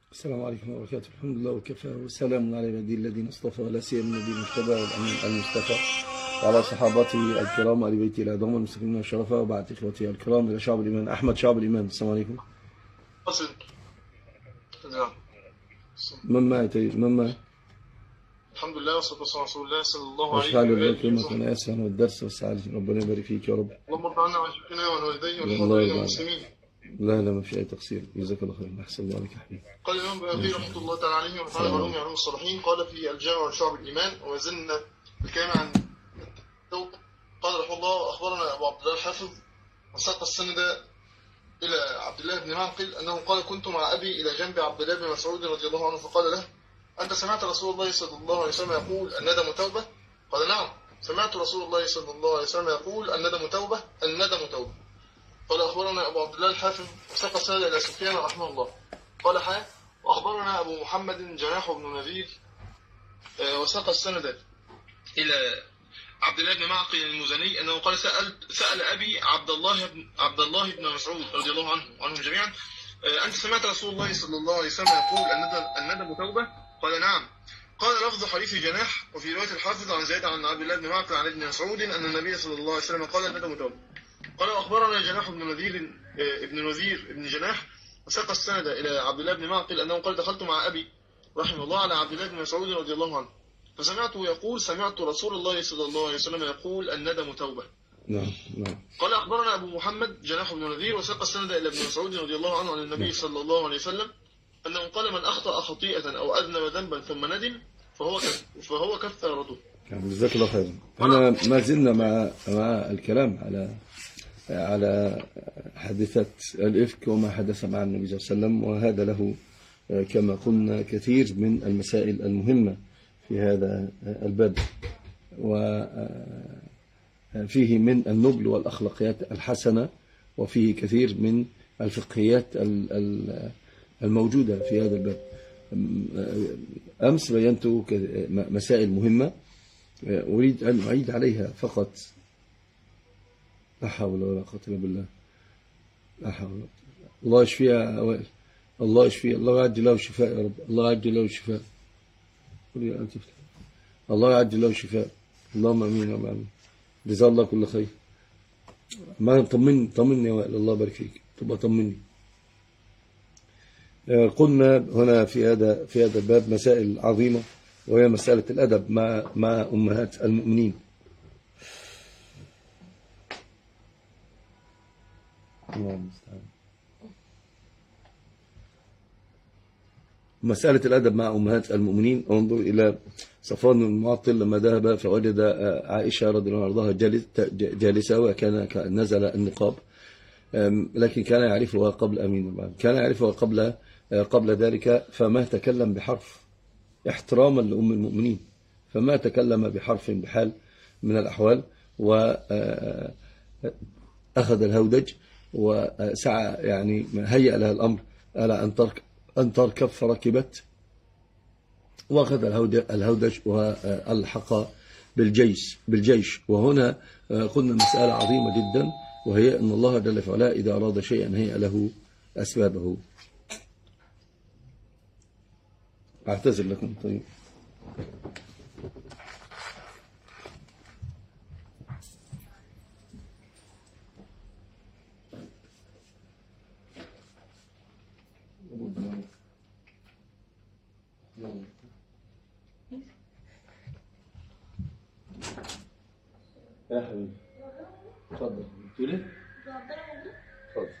السلام عليكم ورحمة الله وبركاته. الحمد لله وكفى وسلام على عباده الذين اصطفى، لا سيما النبي المجتبى والأمين المصطفى وعلى صحابته الكرام وآل بيته الأعظم المستقيمين والشرفاء، وبعد إخوتي الكرام إلى شعب الإيمان أحمد شعب الإيمان. السلام عليكم. من معي طيب؟ من معي؟ الحمد لله والصلاة والسلام على رسول الله صلى الله عليه وسلم. وسلم. يكرمك من أسهل والدرس والسعادة، ربنا يبارك فيك يا رب. اللهم ارض عنا وعن شيخنا وعن والديه والحاضرين والمسلمين. لا ما في أي تقصير، جزاك الله خير، أحسن الله عليك يا حبيبي. قال الإمام بهقي رحمة الله تعالى عليه ونفعنا بعلوم علوم الصالحين، قال في الجامع لشعب الإيمان وزلنا الكلام عن التوبة. قال رحمه الله: أخبرنا أبو عبد الله الحافظ وساق السند إلى عبد الله بن معقل أنه قال: كنت مع أبي إلى جنب عبد الله بن مسعود رضي الله عنه فقال له: أنت سمعت رسول الله صلى الله عليه وسلم يقول الندم توبة؟ قال: نعم، سمعت رسول الله صلى الله عليه وسلم يقول الندم توبة الندم توبة. قال: أخبرنا أبو عبد الله الحافظ وساق السند إلى سفيان رحمه الله قال: وأخبرنا أبو محمد جناح بن نذير وساق السند إلى عبد الله بن معقل المزني أنه قال: سأل أبي عبد الله بن مسعود رضي الله عنهم جميعا: أنت سمعت رسول الله صلى الله عليه وسلم يقول الندم توبة؟ قال: نعم. قال: لفظ حديث جناح. وفي رواية الحافظ عن زيد عن عبد الله بن معقل عن ابن مسعود أن النبي صلى الله عليه وسلم قال الندم توبة. قال: أخبرنا جناح بن نذير ابن جناح وساق السند إلى عبد الله بن معقل أنه قال: دخلت مع أبي رحمه الله على عبد الله بن مسعود رضي الله عنه فسمعته يقول: سمعت رسول الله صلى الله عليه وسلم يقول الندم توبة. نعم. قال: أخبرنا أبو محمد جناح بن نذير وساق السند إلى ابن مسعود رضي الله عنه عن النبي صلى الله عليه وسلم أنه قال: من أخطأ خطيئة أو أذنب ذنبا ثم ندم فهو كفارته. جزاك الله خيرا. أنا ما زلنا مع الكلام على حادثة الإفك وما حدث مع النبي صلى الله عليه وسلم، وهذا له كما قلنا كثير من المسائل المهمة في هذا الباب، وفيه من النبل والأخلاقيات الحسنة، وفيه كثير من الفقهيات الموجودة في هذا الباب. أمس بينت مسائل مهمة أريد أن أعيد عليها فقط. لا حول ولا قوة إلا بالله. لا حول ولا قوة. الله يشفيها يا وائل، الله يشفيها، الله يعجل له الشفاء يا رب، الله يعجل له الشفاء. الله يعجل له الشفاء، اللهم امين وامين. جزاه الله كل خير. ما طمني يا وائل، الله يبارك فيك، تبقى طمني. قلنا هنا في هذا الباب مسائل عظيمة، وهي مسألة الأدب مع أمهات المؤمنين. الله المستعان. مسألة الأدب مع أمهات المؤمنين. انظر إلى صفوان المعطل لما ذهب فوجد عائشة رضي الله عنها جالسة، وكان نزل النقاب، لكن كان يعرفها قبل أمين، كان يعرفها قبل ذلك، فما تكلم بحرف احتراما لأم المؤمنين، فما تكلم بحرف بحال من الأحوال، وأخذ الهودج وسعى، يعني هيأ لها الأمر ألا أن تركب، فركبت وأخذ الهودج والحق بالجيش. وهنا قلنا مسألة عظيمة جدا، وهي أن الله جل وعلا إذا أراد شيئا هيأ له أسبابه. أعتذر لكم. طيب يا حبيبي اتفضل. تقول ايه؟ اتفضل.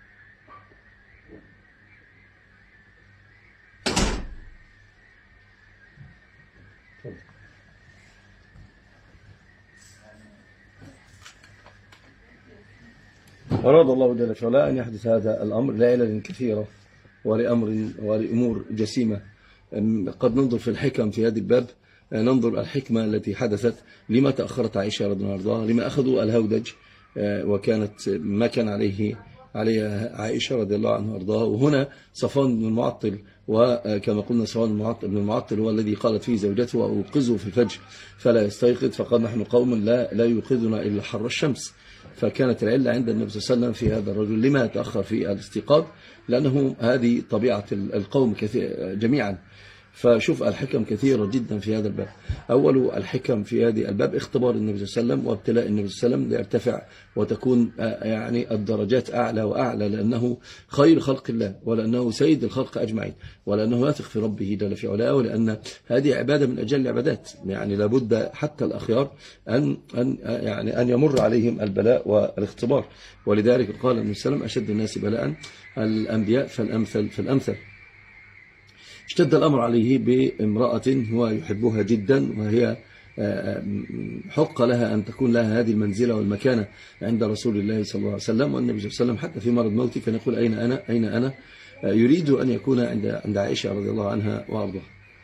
أراد الله جل وعلا أن يحدث هذا الأمر لعلل كثيرة ولأمور جسيمة. قد ننظر في الحكم في هذا الباب، ننظر الحكمة التي حدثت، لما تأخرت عائشة رضي الله عنها، لما أخذوا الهودج، وكانت ما كان عليها عائشة رضي الله عنها وارضاها. وهنا صفوان بن المعطل، وكما قلنا صفوان بن المعطل هو الذي قالت فيه زوجته: وأوقظه في الفجر فلا يستيقظ، فقال: نحن قوم لا يوقظنا إلا حر الشمس. فكانت العلة عند النبي صلى الله عليه وسلم في هذا الرجل لما تأخر في الاستيقاظ، لأنه هذه طبيعة القوم جميعا. فشوف الحكم كثيرة جدا في هذا الباب. أول الحكم في هذه الباب اختبار النبي صلى الله عليه وسلم وابتلاء النبي صلى الله عليه وسلم ليرتفع وتكون يعني الدرجات أعلى وأعلى، لأنه خير خلق الله، ولأنه سيد الخلق أجمعين، ولأنه يثق في ربه جل في علاه، ولأن هذه عبادة من أجل العبادات. يعني لابد حتى الأخيار أن يمر عليهم البلاء والاختبار. ولذلك قال النبي صلى الله عليه وسلم أشد الناس بلاء الأنبياء فالأمثل فالأمثل. اشتد الأمر عليه بامرأة هو يحبها جدا، وهي حق لها أن تكون لها هذه المنزلة والمكانة عند رسول الله صلى الله عليه وسلم. والنبي صلى الله عليه وسلم حتى في مرض موته كان يقول أين أنا أين أنا، يريد أن يكون عند عائشة رضي الله عنها وأرضاها.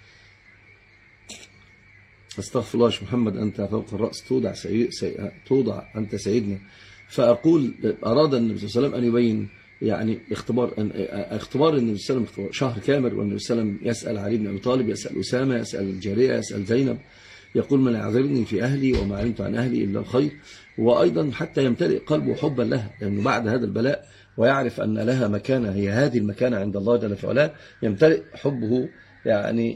استغفر الله يا محمد، أنت فوق الرأس توضع أنت سيدنا. فأقول أراد النبي صلى الله عليه وسلم أن يبين يعني اختبار النبي صلى الله عليه وسلم شهر كامل، والنبي صلى الله عليه وسلم يسأل علي بن أبي طالب، يسأل أسامة، يسأل الجارية، يسأل زينب، يقول من يعذرني في أهلي وما علمت عن أهلي إلا الخير. وأيضا حتى يمتلئ قلبه حبا لها، لأنه يعني بعد هذا البلاء ويعرف أن لها مكانة هي هذه المكانة عند الله جل في علاه، يمتلئ حبه يعني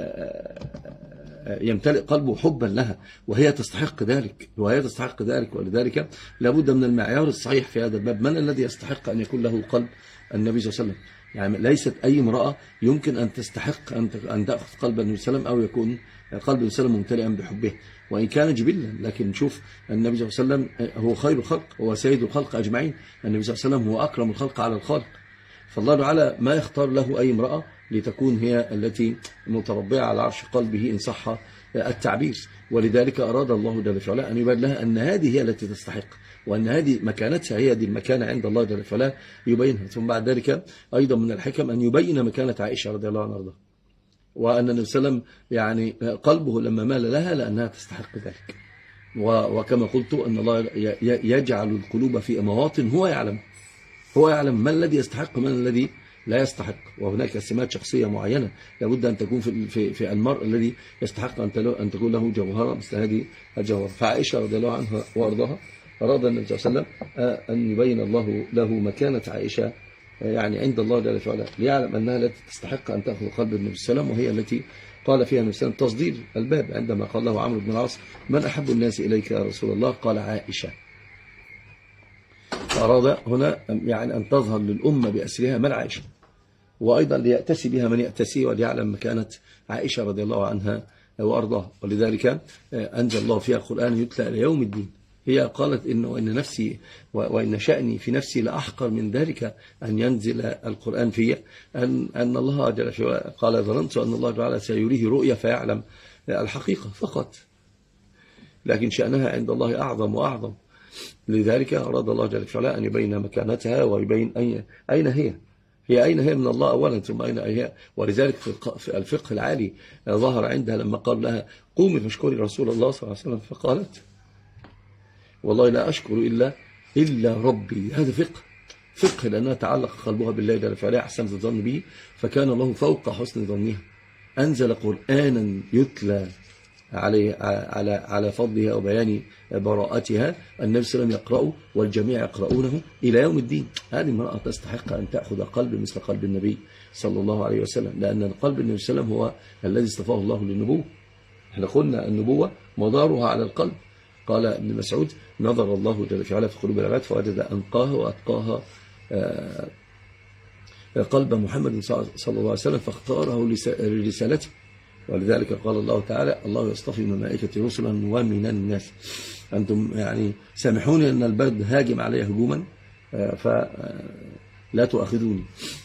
يمتلئ قلبه حبا لها، وهي تستحق ذلك. ولذلك لابد من المعيار الصحيح في هذا الباب. من الذي يستحق أن يكون له قلب النبي صلى الله عليه وسلم؟ يعني ليست أي امرأة يمكن أن تستحق أن تأخذ قلب النبي صلى الله عليه وسلم، أو يكون قلب النبي صلى الله عليه وسلم ممتلئا بحبه، وإن كان جبلا. لكن شوف النبي صلى الله عليه وسلم هو خير الخلق، هو سيد الخلق أجمعين. النبي صلى الله عليه وسلم هو أكرم الخلق على الخالق، فالله تعالى ما يختار له أي امرأة لتكون هي التي متربعة على عرش قلبه إن صح التعبير. ولذلك أراد الله جل في علاه أن يبين لها أن هذه هي التي تستحق، وأن هذه مكانتها هي دي المكانة عند الله جل في علاه يبينها. ثم بعد ذلك أيضا من الحكم أن يبين مكانة عائشة رضي الله عنها، وأن النبي صلى الله عليه وسلم يعني قلبه لما مال لها لأنها تستحق ذلك. وكما قلت أن الله يجعل القلوب في مواطن هو يعلم ما الذي يستحق من الذي لا يستحق، وهناك سمات شخصية معينة لابد أن تكون في المرء الذي يستحق أن تكون له جوهرة مثل هذه الجوهرة. فعائشة رضي الله عنها وأرضاها أراد النبي صلى الله عليه وسلم أن يبين الله له مكانة عائشة يعني عند الله جل وعلا، ليعلم أنها التي تستحق أن تأخذ قلب النبي صلى الله عليه وسلم، وهي التي قال فيها النبي صلى الله عليه وسلم تصدير الباب عندما قال له عمرو بن العاص من أحب الناس إليك يا رسول الله؟ قال عائشة. فأراد هنا يعني أن تظهر للأمة بأسرها من عائشة، وأيضا ليأتسي بها من يأتسي، وليعلم مكانة عائشة رضي الله عنها وأرضاها. ولذلك أنزل الله فيها القرآن يتلى إلى يوم الدين. هي قالت إن نفسي وإن شأني في نفسي لأحقر من ذلك أن ينزل القرآن في أن الله جل في علاه قال ظننت أن الله تعالى سيريه رؤيا فيعلم الحقيقة فقط، لكن شأنها عند الله أعظم وأعظم. لذلك أراد الله جل في علاه أن يبين مكانتها ويبين أين هي من الله أولا، ثم أين هي. ولذلك في الفقه العالي ظهر عندها لما قال لها قومي فاشكري رسول الله صلى الله عليه وسلم، فقالت والله لا أشكر إلا ربي. هذا فقه لأنها تعلق قلبها بالله جل في علاه، أحسنت الظن به، فكان الله فوق حسن ظنها. أنزل قرآنا يتلى على فضلها وبيان براءتها، النبي صلى الله عليه وسلم يقرأه والجميع يقرؤونه إلى يوم الدين. هذه المرأة تستحق أن تأخذ قلب مثل قلب النبي صلى الله عليه وسلم، لأن قلب النبي صلى الله عليه وسلم هو الذي اصطفاه الله للنبوة. احنا قلنا النبوة مدارها على القلب. قال ابن مسعود نظر الله جل في علاه في قلوب العباد فوجد أنقاها وأتقاها قلب محمد صلى الله عليه وسلم فاختاره لرسالته. ولذلك قال الله تعالى الله يصطفي من الملائكة رسلا ومن الناس. أنتم يعني سامحوني أن البرد هاجم علي هجوما فلا تؤاخذوني.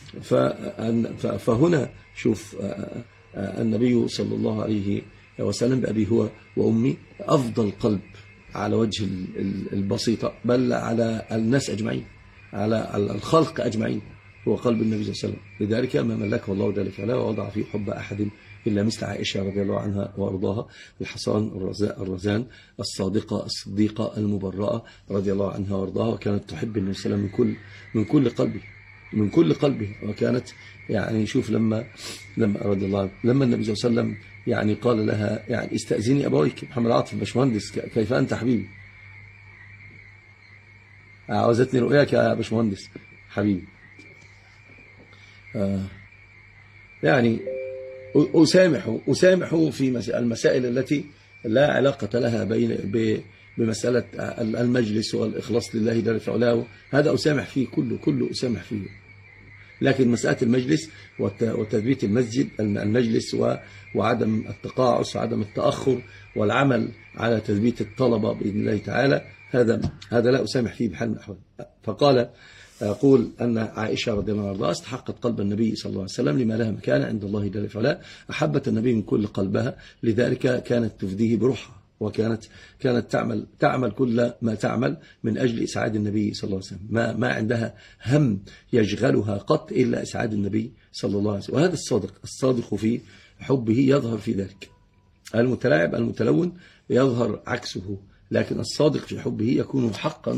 فهنا شوف النبي صلى الله عليه وسلم بأبي هو وأمي أفضل قلب على وجه البسيطة، بل على الناس أجمعين، على الخلق أجمعين، هو قلب النبي صلى الله عليه وسلم. لذلك ما ملكه الله جل وعلا ووضع فيه حب أحد إلا مثل عائشة رضي الله عنها وأرضاها، الحصان الرزان الصادقة الصديقة المبرأة رضي الله عنها وأرضاها، وكانت تحب النبي صلى الله عليه وسلم من كل قلبه. وكانت يعني شوف لما رضي الله عنه لما النبي صلى الله عليه وسلم يعني قال لها يعني استأذني أبويك، محمد عاطف باشمهندس كيف أنت حبيبي؟ عاوزتني رؤياك يا باشمهندس حبيبي. يعني أسامح في المسائل التي لا علاقة لها بمسألة المجلس والإخلاص لله جل في علاه، هذا أسامح فيه، كله أسامح فيه. لكن مسألة المجلس وتثبيت المجلس وعدم التقاعس وعدم التأخر والعمل على تثبيت الطلبة بإذن الله تعالى، هذا لا أسامح فيه بحال من الأحوال. فقال يقول أن عائشة رضي الله عنها استحقت قلب النبي صلى الله عليه وسلم لما لها مكان عند الله جل في علاه، أحبت النبي من كل قلبها، لذلك كانت تفديه بروحها، وكانت تعمل كل ما تعمل من أجل إسعاد النبي صلى الله عليه وسلم، ما عندها هم يشغلها قط إلا إسعاد النبي صلى الله عليه وسلم. وهذا الصادق في حبه يظهر في ذلك. المتلاعب المتلون يظهر عكسه، لكن الصادق في حبه يكون حقا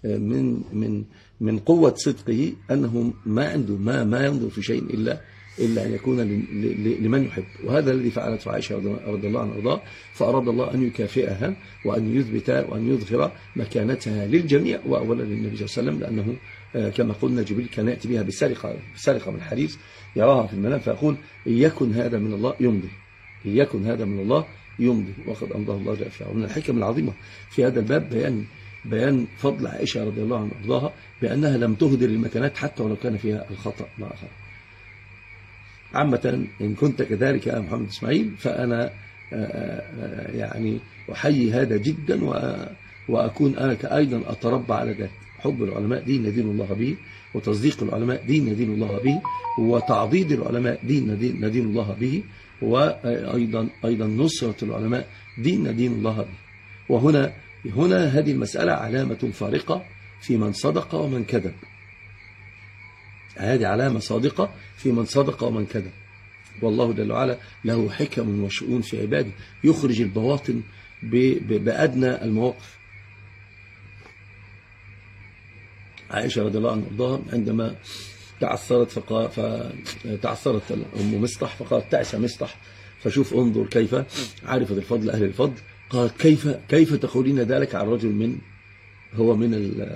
من قوة صدقه أنه ما عنده ما ينظر في شيء إلا أن يكون لمن يحب. وهذا الذي فعلته عائشة رضي الله عنها وارضاها، فأراد الله أن يكافئها وأن يثبت وأن يظهر مكانتها للجميع، وأولا للنبي صلى الله عليه وسلم، لأنه كما قلنا جبريل كان يأتي بها بسرقة من حديث يراها في المنام فيقول إن يكن هذا من الله يمضي، إن يكن هذا من الله يمضي، وقد أمضاه الله جل وعلا. ومن الحكم العظيمة في هذا الباب بيان فضل عائشة رضي الله عنها وارضاها بأنها لم تهدر المكانات حتى ولو كان فيها الخطأ مع آخر. عامة إن كنت كذلك يا محمد إسماعيل فأنا يعني أحيي هذا جدا، وأكون أنا أيضا أتربى على ذلك. حب العلماء دين ندين الله به، وتصديق العلماء دين ندين الله به، وتعضيد العلماء دين ندين الله به، وأيضا نصرة العلماء دين ندين الله به. وهنا هذه المسألة علامة فارقة في من صدق ومن كذب. هذه علامة صادقة في من صدق ومن كذب. والله جل وعلا له حكم وشؤون في عباده، يخرج البواطن بأدنى المواقف. عائشة رضي الله عنها وارضاها عندما تعثرت أم مصطح فقالت تعس مصطح، فشوف انظر كيف عرفت الفضل أهل الفضل. قالت كيف تقولين ذلك عن رجل هو من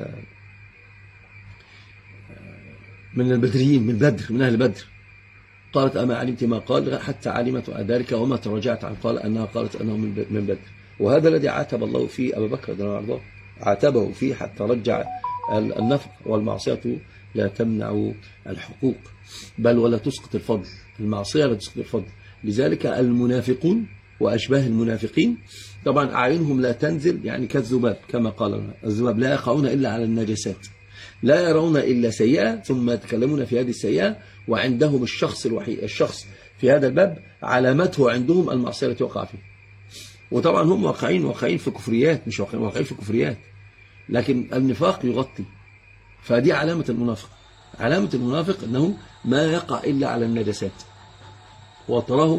البدريين، من أهل بدر. قالت أما علمت ما قال حتى علمت ذلك وما تراجعت عن قال أنها قالت أنه من بدر. وهذا الذي عاتب الله فيه أبا بكر رضي الله عنه، عاتبه فيه حتى رجع النفق. والمعصية لا تمنع الحقوق بل ولا تسقط الفضل، المعصية لا تسقط الفضل. لذلك المنافقون وأشباه المنافقين طبعا أعينهم لا تنزل، يعني كالذباب كما قال الذباب لا يقعون إلا على النجسات، لا يرون إلا سيئة ثم يتكلمون في هذه السيئة. وعندهم الشخص في هذا الباب علامته عندهم المعصية التي وقع فيه. وطبعا هم واقعين في كفريات، مش واقعين في كفريات، لكن النفاق يغطي. فدي علامة المنافق. علامة المنافق أنه ما يقع إلا على النجسات، وتراه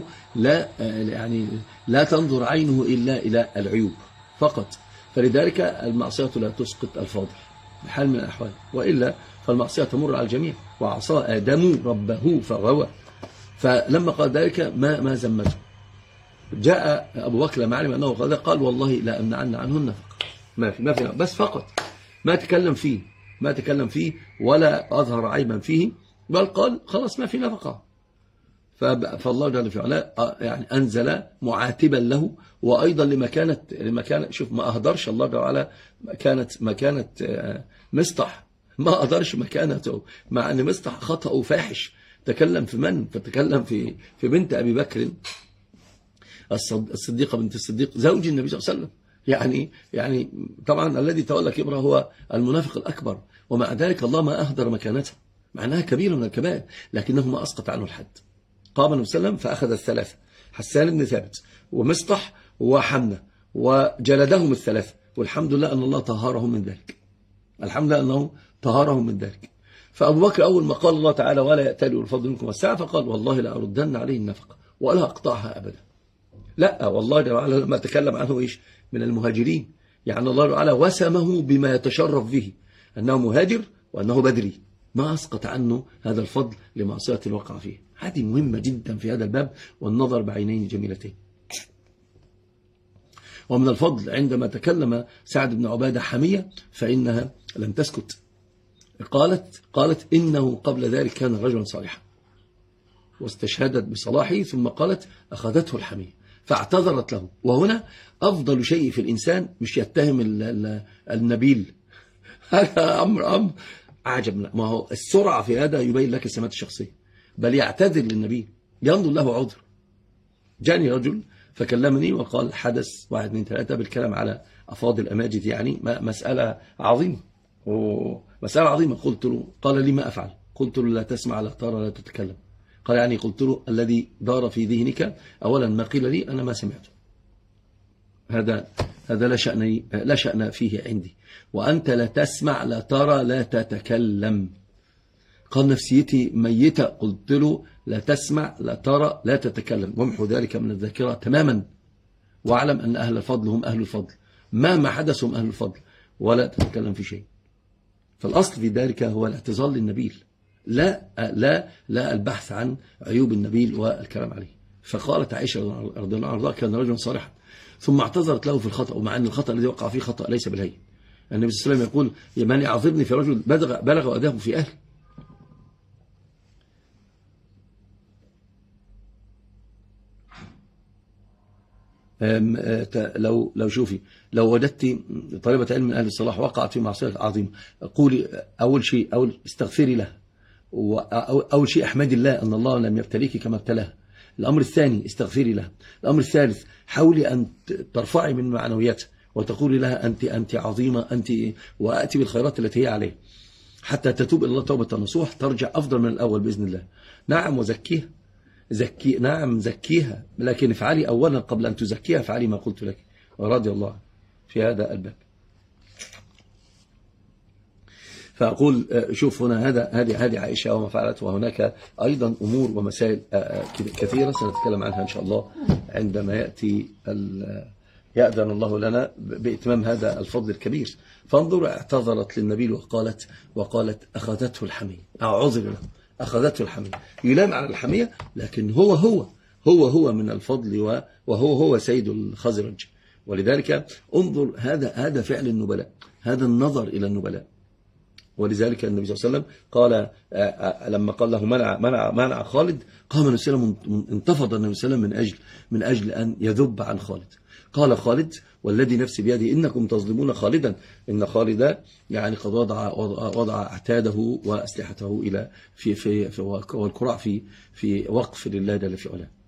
لا تنظر عينه إلا إلى العيوب فقط. فلذلك المعصية لا تسقط الفاضح بحال من الأحوال، وإلا فالمعصية تمر على الجميع. وعصى آدم ربه فغوى. فلما قال ذلك ما زمته. جاء أبو بكر لما علم أنه قال والله لا أمنعن عنه النفق، ما في بس فقط ما تكلم فيه ولا أظهر عيبا فيه، بل قال خلاص ما في نفقة. فالله جل في علاه يعني أنزل معاتبا له، وأيضا لما كانت شوف ما أهدرش الله جل وعلا مكانة مصطح، ما أهدرش مكانته، مع أن مصطح خطأه فاحش. تكلم في من؟ فتكلم في بنت أبي بكر الصديقة بنت الصديق زوج النبي صلى الله عليه وسلم. يعني طبعا الذي تولى كبره هو المنافق الأكبر، ومع ذلك الله ما أهدر مكانته، مع أنها كبيرة من الكبائر، لكنه ما أسقط عنه الحد. قام النبي صلى الله عليه وسلم فأخذ الثلاثة، حسان بن ثابت ومصطح وحمنة، وجلدهم الثلاثة، والحمد لله أن الله طهرهم من ذلك. الحمد لله أنه طهرهم من ذلك. فأبو بكر أول ما قال الله تعالى ولا يأتلوا الفضل منكم والسعة، فقال والله لا أردن عليه النفقة ولا أقطعها أبدا. لا والله تعالى لما تكلم عنه إيش من المهاجرين، يعني الله تعالى وسمه بما يتشرف به أنه مهاجر وأنه بدري، ما أسقط عنه هذا الفضل لمعصية الوقع فيه. هذه مهمة جدا في هذا الباب، والنظر بعينين جميلتين. ومن الفضل عندما تكلم سعد بن عبادة حمية، فإنها لم تسكت، قالت إنه قبل ذلك كان رجلا صالحا، واستشهدت بصلاحه، ثم قالت أخذته الحمية فاعتذرت له. وهنا أفضل شيء في الإنسان مش يتهم النبيل، هذا أمر عجب. ما هو السرعة في هذا يبين لك السمات الشخصية، بل يعتذر للنبي، ينظر له عذر. جاني رجل فكلمني وقال حدث 1 2 3 بالكلام على أفاضل أماجد، يعني مسألة عظيمة ومسألة عظيمة. قلت له، قال لي ما أفعل؟ قلت له لا تسمع لا ترى لا تتكلم. قال يعني قلت له الذي دار في ذهنك أولا ما قيل لي أنا ما سمعته، هذا لا شأن فيه عندي، وأنت لا تسمع لا ترى لا تتكلم. قال نفسيتي ميتة. قلت له لا تسمع لا ترى لا تتكلم، وامحو ذلك من الذاكرة تماما، واعلم أن أهل الفضل هم أهل الفضل، ما حدث هم أهل الفضل، ولا تتكلم في شيء. فالأصل في ذلك هو الاعتذار للنبيل، لا البحث عن عيوب النبيل والكلام عليه. فقالت عائشة رضي الله عنها كان رجلا صالحا، ثم اعتذرت له في الخطأ، ومع أن الخطأ الذي وقع فيه خطأ ليس بالهين. النبي صلى الله عليه وسلم يقول من يعذرني في رجل بلغ أداه في أهل. لو شوفي، لو وجدت طالبة علم من أهل الصلاح وقعت في معصية عظيمة، قولي أول شيء استغفري لها، أول شيء احمدي الله أن الله لم يبتليك كما ابتلاها. الأمر الثاني استغفري لها. الأمر الثالث حاولي أن ترفعي من معنوياتها وتقولي لها أنت عظيمة، أنت، وأتي بالخيرات التي هي عليه حتى تتوب إلى الله توبة نصوح، ترجع أفضل من الأول بإذن الله. نعم وزكيها، نعم زكيها، لكن افعلي أولا قبل أن تزكيها، افعلي ما قلت لك رضي الله في هذا الباب. فأقول شوف هنا هذه عائشة وما فعلت، وهناك أيضا أمور ومسائل كثيرة سنتكلم عنها إن شاء الله عندما يأذن الله لنا بإتمام هذا الفضل الكبير. فانظر، اعتذرت للنبي وقالت أخذته الحمية، أعوذ بالله، أخذته الحمية. يلام على الحمية، لكن هو من الفضل، وهو سيد الخزرج. ولذلك انظر، هذا فعل النبلاء، هذا النظر إلى النبلاء. ولذلك النبي صلى الله عليه وسلم قال لما قال له منع خالد، قام النبي صلى الله عليه وسلم، انتفض النبي صلى الله عليه وسلم من أجل أن يذب عن خالد. قال خالد والذي نفسي بيده إنكم تظلمون خالدا، إن خالد يعني قد وضع عتاده وأسلحته إلى في والكراع في وقف لله جل في علاه،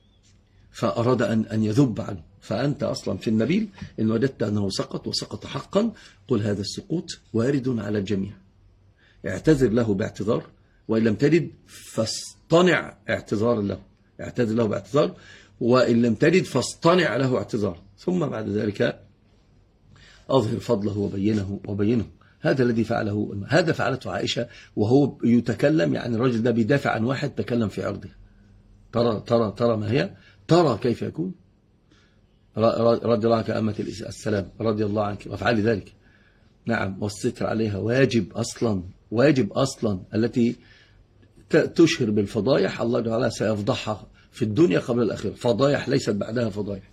فأراد أن يذب عنه. فأنت أصلا في النبيل إن وجدت أنه سقط وسقط حقا، قل هذا السقوط وارد على الجميع، اعتذر له باعتذار، وإن لم تجد فاصطنع اعتذار له، اعتذر له باعتذار، وإن لم تجد فاصطنع له اعتذار، ثم بعد ذلك أظهر فضله وبينه. هذا الذي فعله، هذا فعلته عائشة وهو يتكلم، يعني الرجل ده بيدافع عن واحد تكلم في عرضه. ترى ما هي، ترى كيف يكون. رضي الله عنك أمة السلام، رضي الله عنك وافعلي ذلك. نعم، والستر عليها واجب أصلا التي تشهر بالفضايح، الله تعالى سيفضحها في الدنيا قبل الآخرة، فضايح ليست بعدها فضايح.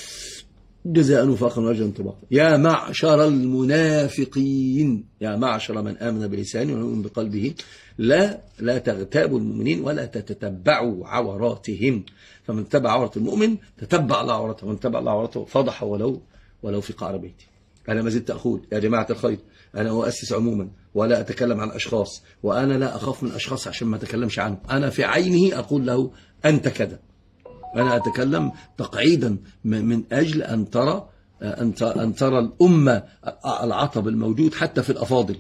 جزاء وفاقا وأجرا طباقا. يا معشر المنافقين، يا معشر من آمن بلسانه ويؤمن بقلبه، لا تغتابوا المؤمنين ولا تتتبعوا عوراتهم، فمن تبع عورة المؤمن تتبع عورته، ومن تبع عورته فضح ولو في قعر بيتي. أنا ما زلت أقول يا جماعة الخير، أنا أؤسس عموما ولا أتكلم عن أشخاص، وأنا لا أخاف من أشخاص عشان ما أتكلمش عنه. أنا في عينه أقول له أنت كذا، أنا أتكلم تقعيدا من أجل أن ترى الأمة العطب الموجود حتى في الأفاضل.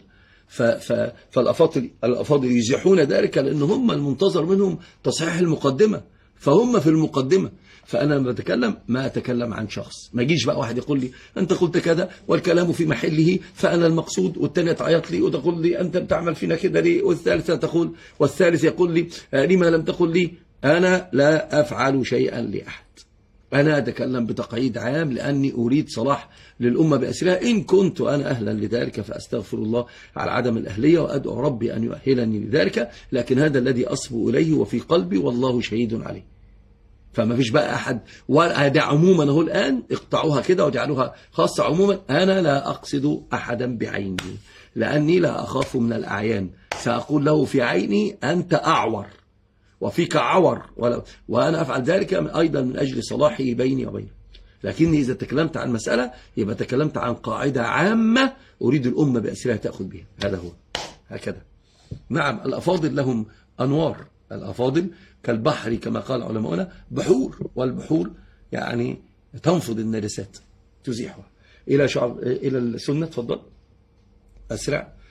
فالأفاضل يزيحون ذلك، لأن هم المنتظر منهم تصحيح المقدمة، فهم في المقدمة. فأنا لما أتكلم ما أتكلم عن شخص، ما يجيش بقى واحد يقول لي أنت قلت كذا والكلام في محله فأنا المقصود، والثانية تعيط لي وتقول لي أنت بتعمل فينا كده ليه، والثالث يقول لي لما لم تقل لي. أنا لا أفعل شيئا لأحد، أنا أتكلم بتقعيد عام لأني أريد صلاح للأمة بأسرها. إن كنت أنا أهلا لذلك فأستغفر الله على عدم الأهلية، وأدعو ربي أن يؤهلني لذلك، لكن هذا الذي أصبو إليه وفي قلبي والله شهيد عليه. فما فيش بقى أحد، وهذا عموما هو الآن اقطعوها كده وجعلوها خاصة عموما. أنا لا أقصد أحدا بعيني، لأني لا أخاف من الأعيان، سأقول له في عيني أنت أعور وفيك عور، وأنا أفعل ذلك أيضا من أجل صلاحه بيني وبينه. لكني إذا تكلمت عن مسألة يبقى تكلمت عن قاعدة عامة أريد الأمة بأسرها تأخذ بها. هذا هو هكذا. نعم الأفاضل لهم أنوار، الأفاضل كالبحر كما قال علماؤنا بحور، والبحور يعني تنفض النجاسات تزيحها. إلى السنة تفضل أسرع.